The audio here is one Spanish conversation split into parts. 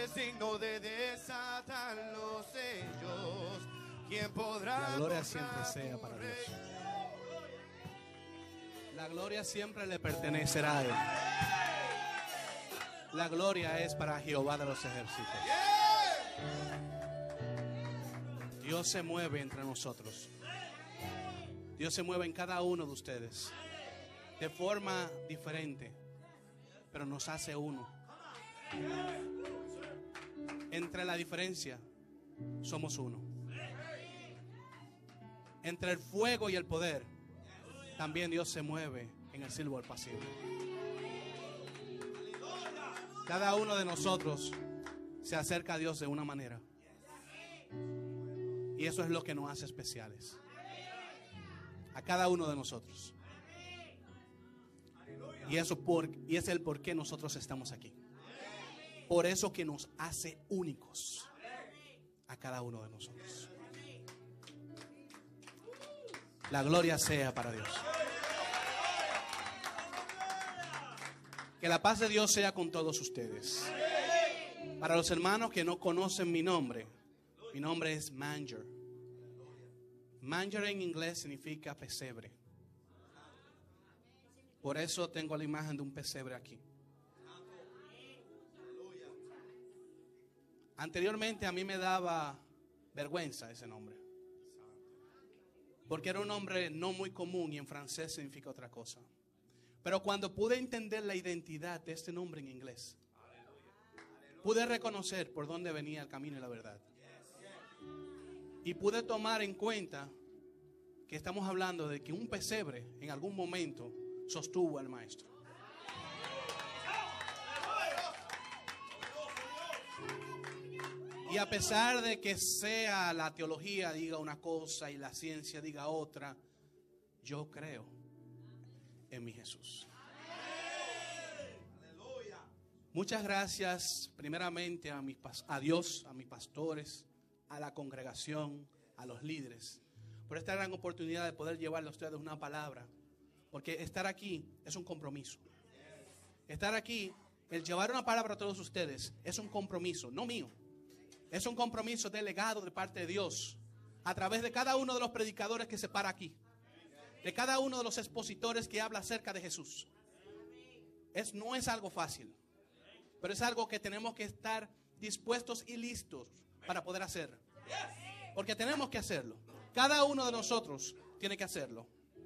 es digno de desatar los sellos. ¿Quién podrá? La gloria siempre sea para Dios. La gloria siempre le pertenecerá a Él. La gloria es para Jehová de los ejércitos. Dios se mueve entre nosotros. Dios se mueve en cada uno de ustedes de forma diferente, pero nos hace uno. Entre la diferencia somos uno. Entre el fuego y el poder también Dios se mueve en el silbo apacible. Cada uno de nosotros se acerca a Dios de una manera, y eso es lo que nos hace especiales a cada uno de nosotros. Y es el por qué nosotros estamos aquí. Por eso que nos hace únicos a cada uno de nosotros. La gloria sea para Dios. Que la paz de Dios sea con todos ustedes. Para los hermanos que no conocen mi nombre es Manger. Manger en inglés significa pesebre. Por eso tengo la imagen de un pesebre aquí. Anteriormente a mí me daba vergüenza ese nombre, porque era un nombre no muy común y en francés significa otra cosa. Pero cuando pude entender la identidad de este nombre en inglés, pude reconocer por dónde venía el camino y la verdad. Y pude tomar en cuenta que estamos hablando de que un pesebre en algún momento sostuvo al maestro. Y a pesar de que sea la teología diga una cosa y la ciencia diga otra, yo creo en mi Jesús. Muchas gracias primeramente a Dios, a mis pastores, a la congregación, a los líderes, por esta gran oportunidad de poder llevarle a ustedes una palabra. Porque estar aquí es un compromiso. Estar aquí, el llevar una palabra a todos ustedes, es un compromiso, no mío. Es un compromiso delegado de parte de Dios a través de cada uno de los predicadores que se para aquí, de cada uno de los expositores que habla acerca de Jesús. No es algo fácil, pero es algo que tenemos que estar dispuestos y listos para poder hacer. Porque tenemos que hacerlo. Cada uno de nosotros tiene que hacerlo.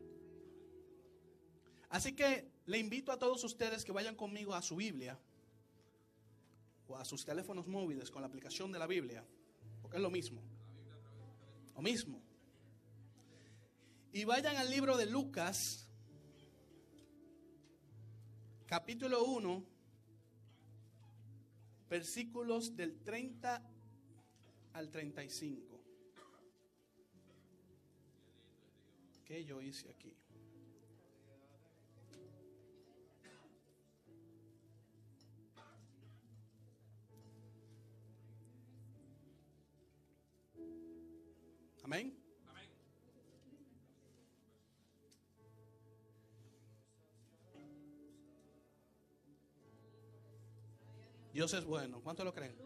Así que le invito a todos ustedes que vayan conmigo a su Biblia o a sus teléfonos móviles con la aplicación de la Biblia, porque es lo mismo. Lo mismo. Y vayan al libro de Lucas, capítulo 1, versículos del 30 al 35. ¿Qué yo hice aquí? Amén. Dios es bueno. ¿Cuánto lo creen?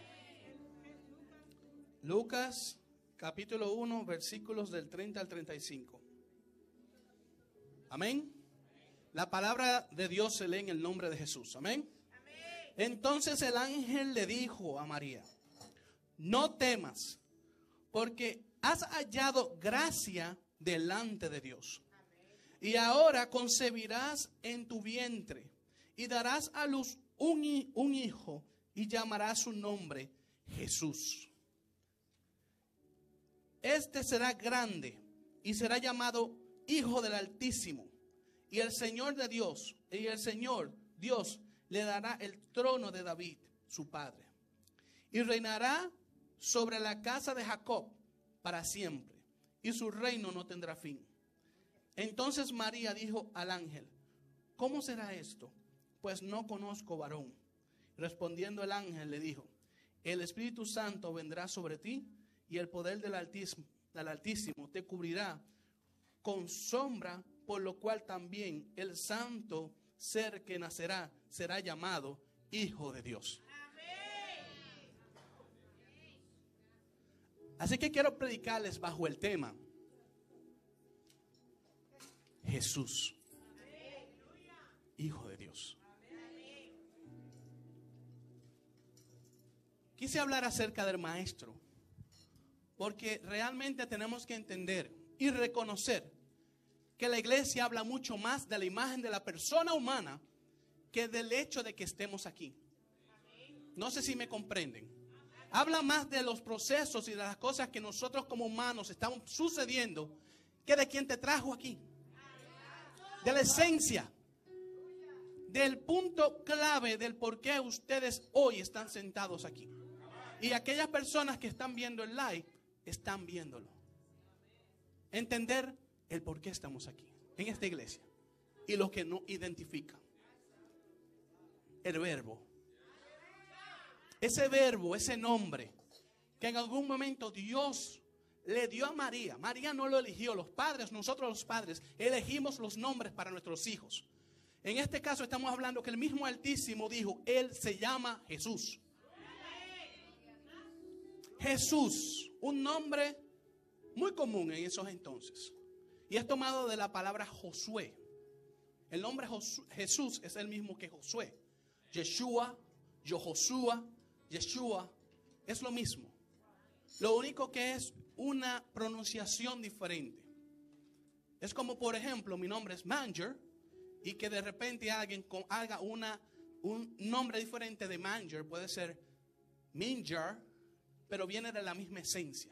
Lucas capítulo 1 versículos del 30 al 35. Amén. La palabra de Dios se lee en el nombre de Jesús. Amén. Entonces el ángel le dijo a María: no temas, porque has hallado gracia delante de Dios. Y ahora concebirás en tu vientre y darás a luz un hijo y llamarás su nombre Jesús. Este será grande y será llamado Hijo del Altísimo. Y el Señor Dios le dará el trono de David, su padre. Y reinará sobre la casa de Jacob para siempre, y su reino no tendrá fin. Entonces María dijo al ángel: ¿cómo será esto? Pues no conozco varón. Respondiendo el ángel le dijo: el Espíritu Santo vendrá sobre ti, y el poder del Altísimo te cubrirá con sombra, por lo cual también el santo ser que nacerá será llamado Hijo de Dios. Así que quiero predicarles bajo el tema Jesús, Hijo de Dios. Quise hablar acerca del Maestro, porque realmente tenemos que entender y reconocer que la iglesia habla mucho más de la imagen de la persona humana que del hecho de que estemos aquí. No sé si me comprenden. Habla más de los procesos y de las cosas que nosotros como humanos estamos sucediendo que de quien te trajo aquí. De la esencia, del punto clave del por qué ustedes hoy están sentados aquí. Y aquellas personas que están viendo el live, están viéndolo. Entender el por qué estamos aquí, en esta iglesia. Y lo que nos identifica. El verbo. Ese verbo, ese nombre, que en algún momento Dios le dio a María. María no lo eligió, los padres, nosotros los padres, elegimos los nombres para nuestros hijos. En este caso estamos hablando que el mismo Altísimo dijo, Él se llama Jesús. Jesús, un nombre muy común en esos entonces. Y es tomado de la palabra Josué. El nombre Jesús es el mismo que Josué. Yeshua, Yehoshua, Yeshua, es lo mismo. Lo único que es una pronunciación diferente. Es como, por ejemplo, mi nombre es Manger y que de repente alguien haga un nombre diferente de Manger. Puede ser Minjar, pero viene de la misma esencia.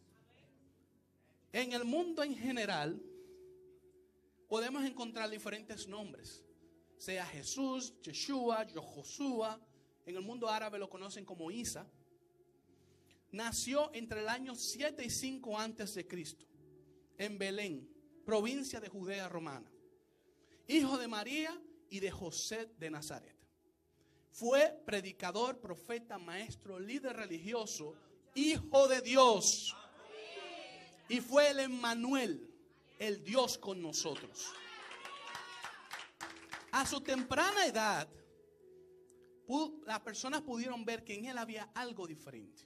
En el mundo en general podemos encontrar diferentes nombres, sea Jesús, Yeshua, Yehoshua. En el mundo árabe lo conocen como Isa. Nació entre el año 7 y 5 antes de Cristo, en Belén, provincia de Judea romana. Hijo de María y de José de Nazaret. Fue predicador, profeta, maestro, líder religioso, Hijo de Dios. Y fue el Emmanuel, el Dios con nosotros. A su temprana edad, las personas pudieron ver que en él había algo diferente.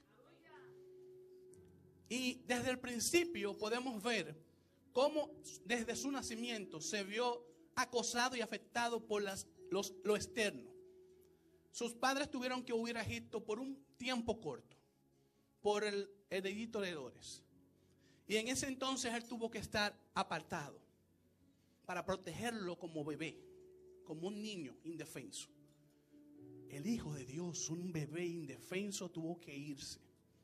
Y desde el principio podemos ver cómo desde su nacimiento se vio acosado y afectado por lo externo. Sus padres tuvieron que huir a Egipto por un tiempo corto, por el edicto de Herodes. Y en ese entonces él tuvo que estar apartado para protegerlo como bebé, como un niño indefenso. El Hijo de Dios, un bebé indefenso, tuvo que irse.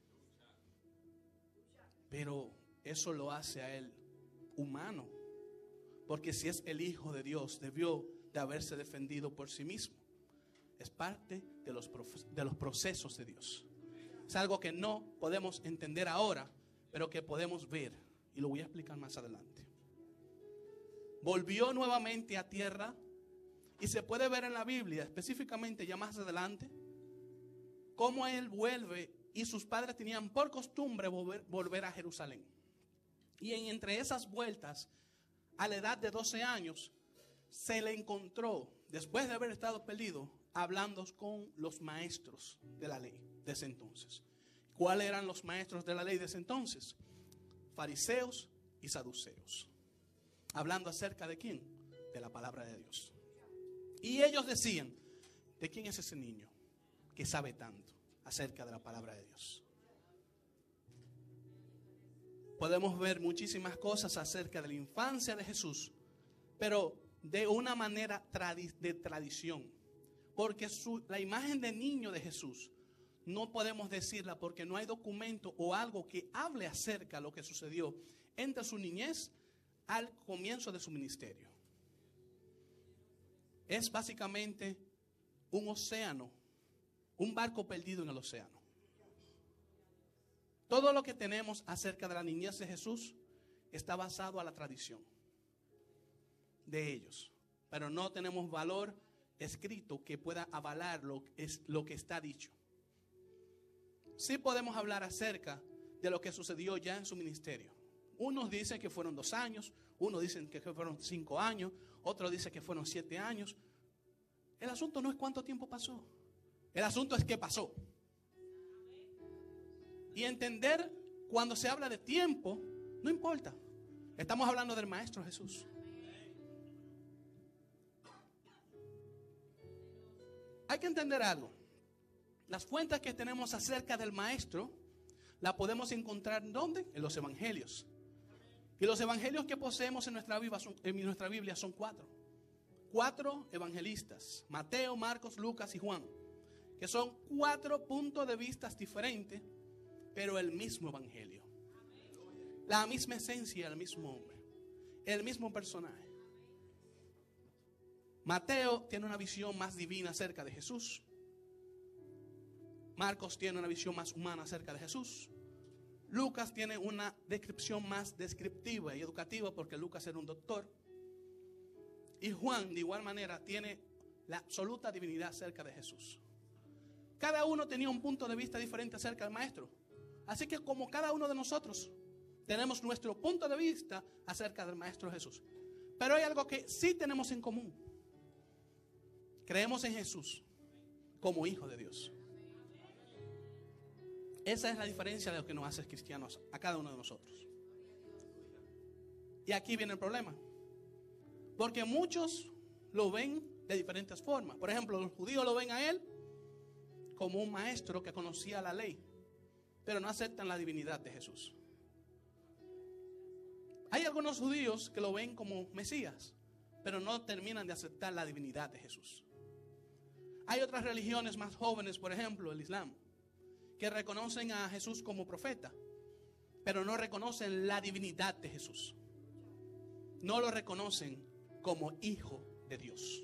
Pero eso lo hace a él humano. Porque si es el Hijo de Dios, debió de haberse defendido por sí mismo. Es parte de los procesos de Dios. Es algo que no podemos entender ahora, pero que podemos ver. Y lo voy a explicar más adelante. Volvió nuevamente a tierra. Y se puede ver en la Biblia, específicamente ya más adelante, cómo él vuelve y sus padres tenían por costumbre volver a Jerusalén. Y entre esas vueltas, a la edad de 12 años, se le encontró, después de haber estado perdido, hablando con los maestros de la ley de ese entonces. ¿Cuáles eran los maestros de la ley de ese entonces? Fariseos y saduceos. Hablando acerca de ¿quién? De la palabra de Dios. Y ellos decían, ¿de quién es ese niño que sabe tanto acerca de la palabra de Dios? Podemos ver muchísimas cosas acerca de la infancia de Jesús, pero de una manera de tradición. Porque la imagen de niño de Jesús no podemos decirla porque no hay documento o algo que hable acerca de lo que sucedió entre su niñez al comienzo de su ministerio. Es básicamente un océano, un barco perdido en el océano. Todo lo que tenemos acerca de la niñez de Jesús está basado a la tradición de ellos. Pero no tenemos valor escrito que pueda avalar lo que está dicho. Sí podemos hablar acerca de lo que sucedió ya en su ministerio. Unos dicen que fueron 2 años, unos dicen que fueron 5 años, otros dicen que fueron 7 años. El asunto no es cuánto tiempo pasó. El asunto es qué pasó. Y entender cuando se habla de tiempo, no importa. Estamos hablando del Maestro Jesús. Hay que entender algo. Las fuentes que tenemos acerca del Maestro las podemos encontrar ¿dónde? En los evangelios. Y los evangelios que poseemos en nuestra Biblia son 4. 4 evangelistas: Mateo, Marcos, Lucas y Juan. Que son 4 puntos de vista diferentes, pero el mismo evangelio. La misma esencia, el mismo hombre, el mismo personaje. Mateo tiene una visión más divina acerca de Jesús. Marcos tiene una visión más humana acerca de Jesús. Lucas tiene una descripción más descriptiva y educativa, porque Lucas era un doctor. Y Juan, de igual manera, tiene la absoluta divinidad acerca de Jesús. Cada uno tenía un punto de vista diferente acerca del Maestro. Así que como cada uno de nosotros tenemos nuestro punto de vista acerca del Maestro Jesús. Pero hay algo que sí tenemos en común. Creemos en Jesús como Hijo de Dios. Esa es la diferencia de lo que nos hace cristianos a cada uno de nosotros. Y aquí viene el problema. Porque muchos lo ven de diferentes formas. Por ejemplo, los judíos lo ven a él como un maestro que conocía la ley, pero no aceptan la divinidad de Jesús. Hay algunos judíos que lo ven como Mesías, pero no terminan de aceptar la divinidad de Jesús. Hay otras religiones más jóvenes, por ejemplo el Islam, que reconocen a Jesús como profeta, pero no reconocen la divinidad de Jesús. No lo reconocen como Hijo de Dios.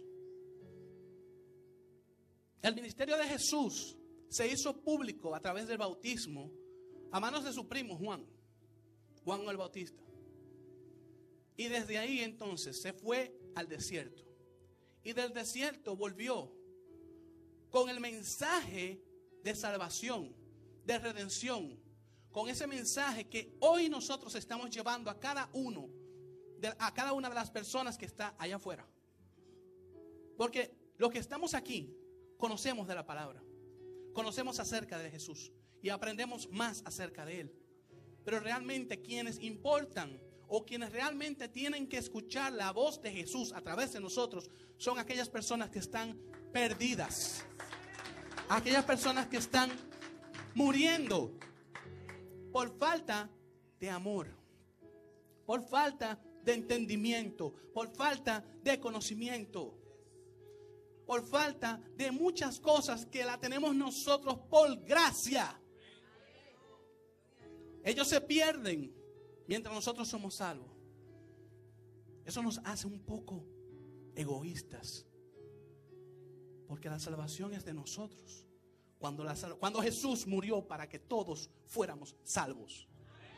El ministerio de Jesús se hizo público a través del bautismo a manos de su primo Juan el Bautista. Y desde ahí entonces se fue al desierto. Y del desierto volvió con el mensaje de salvación, de redención, con ese mensaje que hoy nosotros estamos llevando a cada una de las personas que está allá afuera. Porque los que estamos aquí conocemos de la palabra, conocemos acerca de Jesús y aprendemos más acerca de Él. Pero realmente quienes importan o quienes realmente tienen que escuchar la voz de Jesús a través de nosotros son aquellas personas que están perdidas, aquellas personas que están muriendo por falta de amor, por falta de entendimiento, por falta de conocimiento, por falta de muchas cosas que la tenemos nosotros por gracia. Ellos se pierden mientras nosotros somos salvos. Eso nos hace un poco egoístas, porque la salvación es de nosotros. Cuando Jesús murió para que todos fuéramos salvos.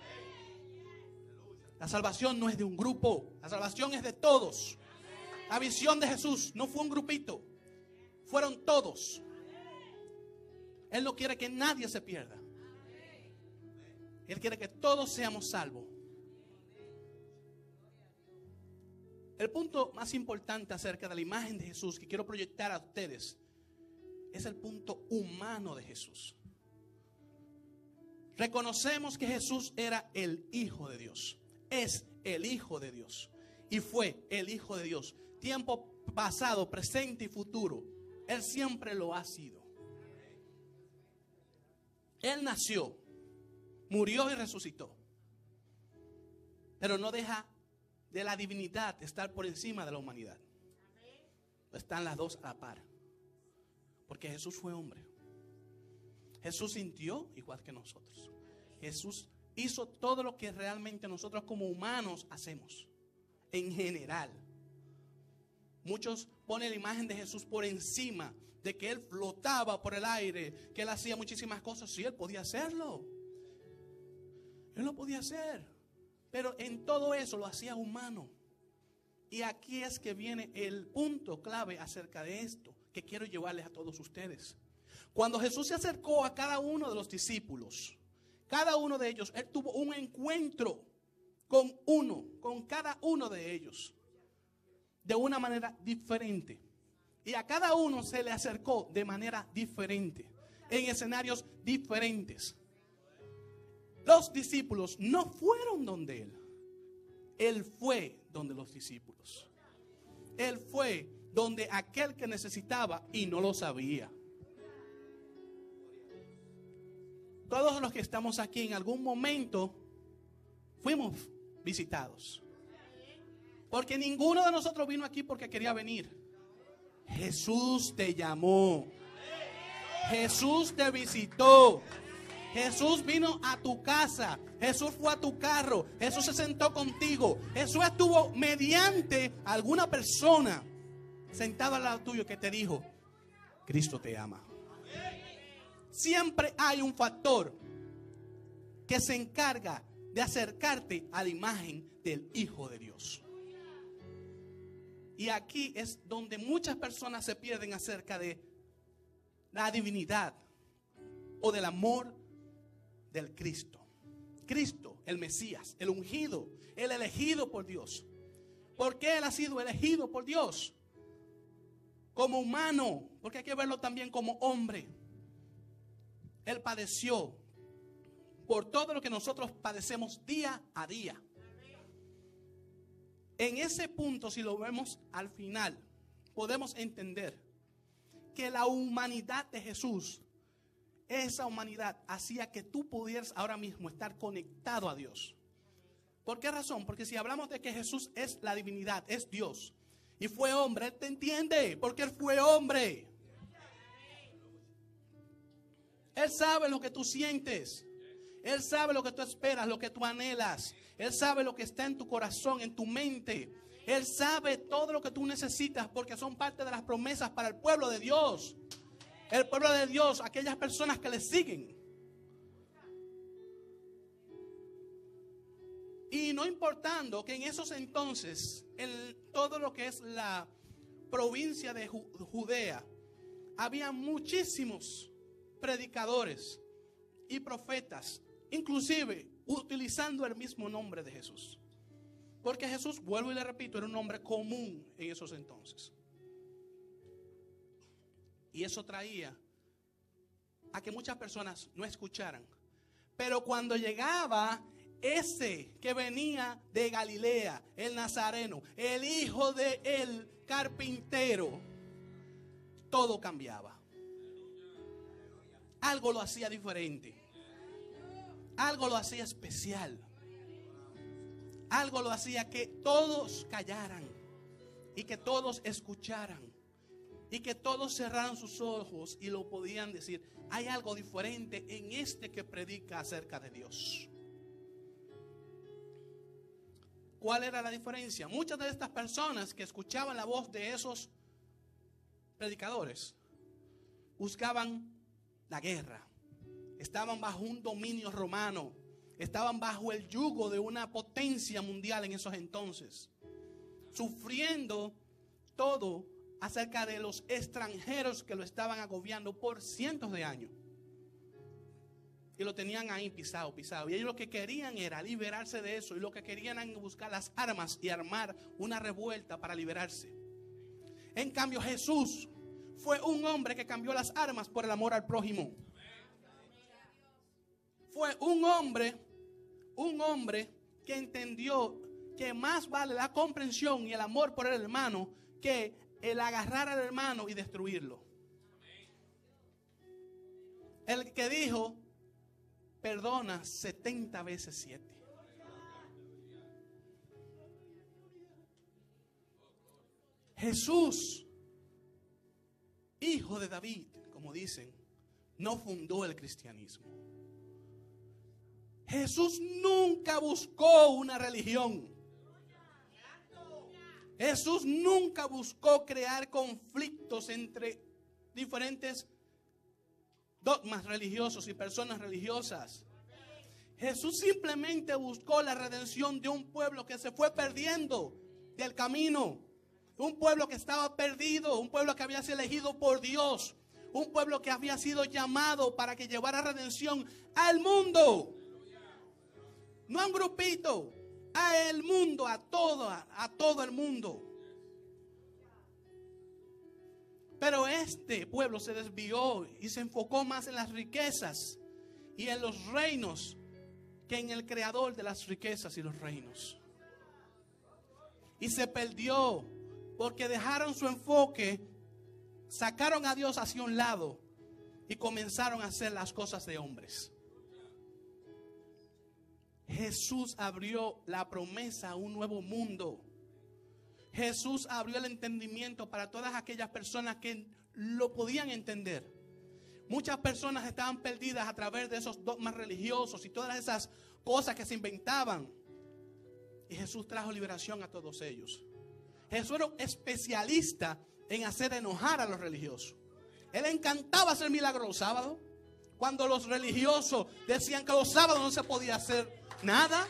La salvación no es de un grupo, la salvación es de todos. La visión de Jesús no fue un grupito, fueron todos. Él no quiere que nadie se pierda. Él quiere que todos seamos salvos. El punto más importante acerca de la imagen de Jesús que quiero proyectar a ustedes es el punto humano de Jesús. Reconocemos que Jesús era el Hijo de Dios. Es el Hijo de Dios. Y fue el Hijo de Dios. Tiempo pasado, presente y futuro. Él siempre lo ha sido. Él nació, murió y resucitó. Pero no deja de la divinidad estar por encima de la humanidad. Están las dos a la par. Porque Jesús fue hombre. Jesús sintió igual que nosotros. Jesús hizo todo lo que realmente nosotros como humanos hacemos. En general. Muchos ponen la imagen de Jesús por encima, de que Él flotaba por el aire, que Él hacía muchísimas cosas. Sí, Él podía hacerlo. Él lo podía hacer. Pero en todo eso lo hacía humano. Y aquí es que viene el punto clave acerca de esto, que quiero llevarles a todos ustedes. Cuando Jesús se acercó a cada uno de los discípulos, cada uno de ellos, Él tuvo un encuentro con cada uno de ellos, de una manera diferente. Y a cada uno se le acercó de manera diferente, en escenarios diferentes. Los discípulos no fueron donde él. Él fue donde los discípulos. Él fue donde aquel que necesitaba y no lo sabía. Todos los que estamos aquí en algún momento fuimos visitados. Porque ninguno de nosotros vino aquí porque quería venir. Jesús te llamó. Jesús te visitó. Jesús vino a tu casa. Jesús fue a tu carro. Jesús se sentó contigo. Jesús estuvo mediante alguna persona sentado al lado tuyo que te dijo: Cristo te ama. Siempre hay un factor que se encarga de acercarte a la imagen del Hijo de Dios. Y aquí es donde muchas personas se pierden acerca de la divinidad o del amor del Cristo. Cristo, el Mesías, el ungido, el elegido por Dios. ¿Por qué Él ha sido elegido por Dios? Como humano, porque hay que verlo también como hombre. Él padeció por todo lo que nosotros padecemos día a día. En ese punto, si lo vemos al final, podemos entender que la humanidad de Jesús, esa humanidad hacía que tú pudieras ahora mismo estar conectado a Dios. ¿Por qué razón? Porque si hablamos de que Jesús es la divinidad, es Dios, y fue hombre, Él te entiende, porque Él fue hombre. Él sabe lo que tú sientes. Él sabe lo que tú esperas, lo que tú anhelas. Él sabe lo que está en tu corazón, en tu mente. Él sabe todo lo que tú necesitas, porque son parte de las promesas para el pueblo de Dios. El pueblo de Dios, aquellas personas que le siguen. Y no importando que en esos entonces, en todo lo que es la provincia de Judea, había muchísimos predicadores y profetas, inclusive utilizando el mismo nombre de Jesús. Porque Jesús, vuelvo y le repito, era un nombre común en esos entonces. Y eso traía a que muchas personas no escucharan. Pero cuando llegaba ese que venía de Galilea, el Nazareno, el hijo del carpintero, todo cambiaba. Algo lo hacía diferente. Algo lo hacía especial. Algo lo hacía que todos callaran y que todos escucharan y que todos cerraran sus ojos y lo podían decir: hay algo diferente en este que predica acerca de Dios. ¿Cuál era la diferencia? Muchas de estas personas que escuchaban la voz de esos predicadores buscaban la guerra. Estaban bajo un dominio romano. Estaban bajo el yugo de una potencia mundial en esos entonces. Sufriendo todo acerca de los extranjeros que lo estaban agobiando por cientos de años. Y lo tenían ahí pisado. Y ellos lo que querían era liberarse de eso. Y lo que querían era buscar las armas y armar una revuelta para liberarse. En cambio, Jesús fue un hombre que cambió las armas por el amor al prójimo. Fue un hombre que entendió que más vale la comprensión y el amor por el hermano que el agarrar al hermano y destruirlo. El que dijo: perdona 70 veces 7. Jesús, hijo de David, como dicen, no fundó el cristianismo. Jesús nunca buscó una religión. Jesús nunca buscó crear conflictos entre diferentes dogmas religiosos y personas religiosas. Jesús simplemente buscó la redención de un pueblo que se fue perdiendo del camino. Un pueblo que estaba perdido, un pueblo que había sido elegido por Dios. Un pueblo que había sido llamado para que llevara redención al mundo. No a un grupito, a el mundo, a todo el mundo. Pero este pueblo se desvió y se enfocó más en las riquezas y en los reinos que en el creador de las riquezas y los reinos. Y se perdió porque dejaron su enfoque, sacaron a Dios hacia un lado y comenzaron a hacer las cosas de hombres. Jesús abrió la promesa a un nuevo mundo. Jesús abrió el entendimiento para todas aquellas personas que lo podían entender. Muchas personas estaban perdidas a través de esos dogmas religiosos y todas esas cosas que se inventaban. Y Jesús trajo liberación a todos ellos. Jesús era un especialista en hacer enojar a los religiosos. Él le encantaba hacer milagros los sábados. Cuando los religiosos decían que los sábados no se podía hacer nada.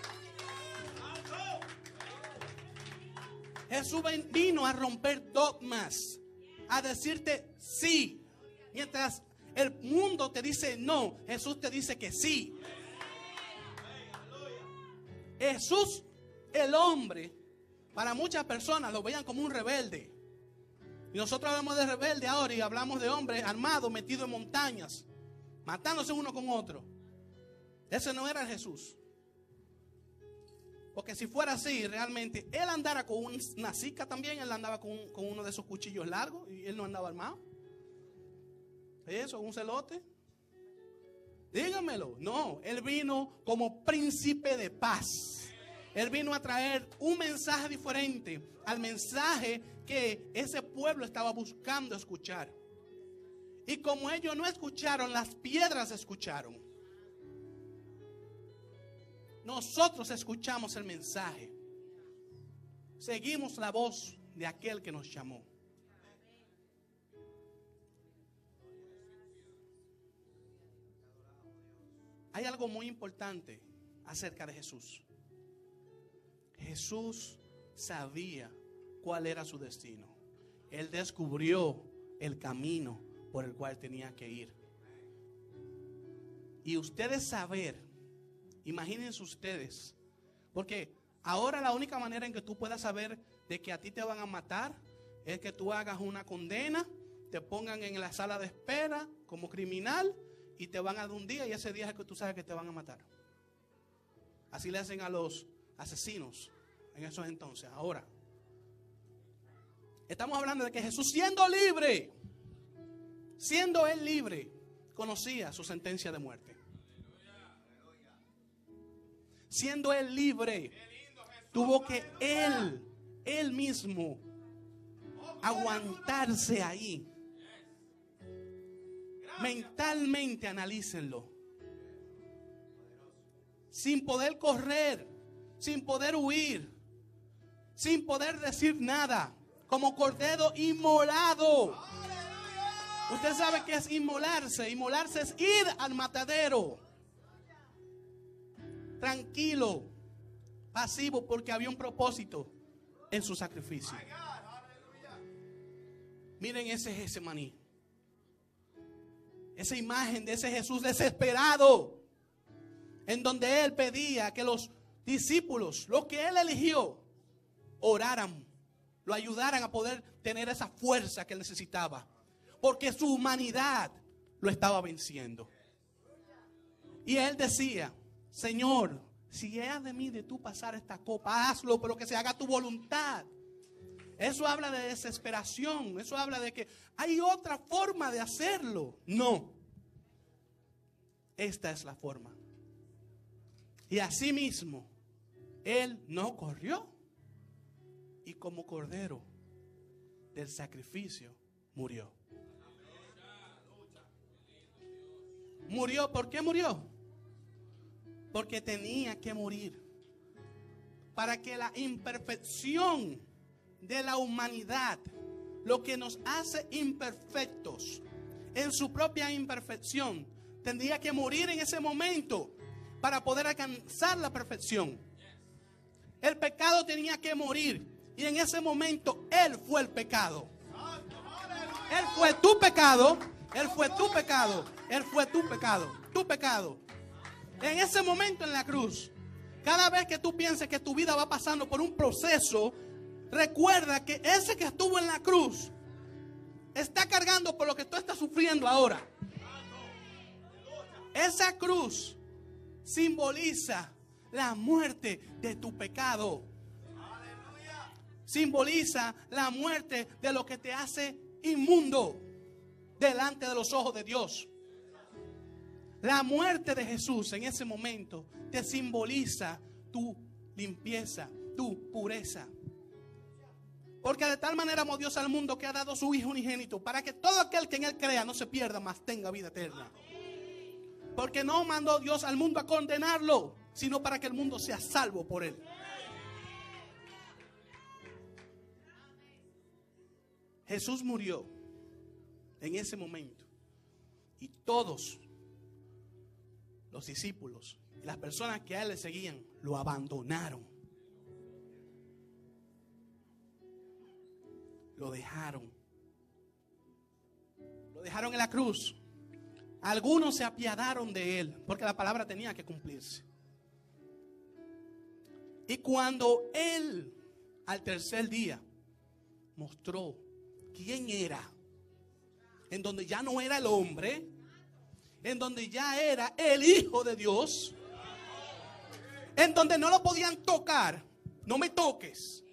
Jesús vino a romper dogmas, a decirte sí. Mientras el mundo te dice no, Jesús te dice que sí. Jesús, el hombre, para muchas personas lo veían como un rebelde. Y nosotros hablamos de rebelde ahora y hablamos de hombres armados, metidos en montañas, matándose uno con otro. Ese no era Jesús. Porque si fuera así, realmente, él andara con una sica también, él andaba con uno de esos cuchillos largos y él no andaba armado. Eso, un celote. Dígamelo. No, él vino como príncipe de paz. Él vino a traer un mensaje diferente al mensaje que ese pueblo estaba buscando escuchar. Y como ellos no escucharon, las piedras escucharon. Nosotros escuchamos el mensaje. Seguimos la voz de aquel que nos llamó. Hay algo muy importante acerca de Jesús. Jesús sabía cuál era su destino. Él descubrió el camino por el cual tenía que ir. Y ustedes saber, imagínense ustedes, porque ahora la única manera en que tú puedas saber de que a ti te van a matar es que tú hagas una condena, te pongan en la sala de espera como criminal y te van a dar un día y ese día es el que tú sabes que te van a matar. Así le hacen a los asesinos en esos entonces. Ahora, estamos hablando de que Jesús, siendo él libre, conocía su sentencia de muerte. Siendo él libre, tuvo que él mismo aguantarse ahí. Mentalmente analícenlo. Sin poder correr, sin poder huir, sin poder decir nada, como cordero inmolado. Usted sabe qué es inmolarse. Inmolarse es ir al matadero. Tranquilo, pasivo, porque había un propósito en su sacrificio. Miren ese Getsemaní. Esa imagen de ese Jesús desesperado, en donde él pedía que los discípulos, los que él eligió, oraran, lo ayudaran a poder tener esa fuerza que él necesitaba, porque su humanidad lo estaba venciendo. Y él decía: Señor, si es de mí de tú pasar esta copa, hazlo, pero que se haga tu voluntad. Eso habla de desesperación. Eso habla de que hay otra forma de hacerlo. No. Esta es la forma. Y así mismo, él no corrió. Y como cordero del sacrificio, murió. Murió. ¿Por qué murió? Porque tenía que morir. Para que la imperfección de la humanidad, lo que nos hace imperfectos, en su propia imperfección, tendría que morir en ese momento para poder alcanzar la perfección. El pecado tenía que morir y en ese momento él fue el pecado. Él fue tu pecado. Él fue tu pecado. Él fue tu pecado. Tu pecado. En ese momento en la cruz, cada vez que tú pienses que tu vida va pasando por un proceso, recuerda que ese que estuvo en la cruz está cargando por lo que tú estás sufriendo ahora. Esa cruz simboliza la muerte de tu pecado. Simboliza la muerte de lo que te hace inmundo delante de los ojos de Dios. La muerte de Jesús en ese momento te simboliza tu limpieza, tu pureza. Porque de tal manera amó Dios al mundo que ha dado su Hijo unigénito, para que todo aquel que en Él crea no se pierda, mas tenga vida eterna. Porque no mandó Dios al mundo a condenarlo, sino para que el mundo sea salvo por Él. Jesús murió en ese momento. Y todos los discípulos y las personas que a Él le seguían lo abandonaron. Lo dejaron. Lo dejaron en la cruz. Algunos se apiadaron de Él, porque la palabra tenía que cumplirse. Y cuando Él, al tercer día, mostró quién era, en donde ya no era el hombre, en donde ya era el Hijo de Dios, en donde no lo podían tocar. No me toques.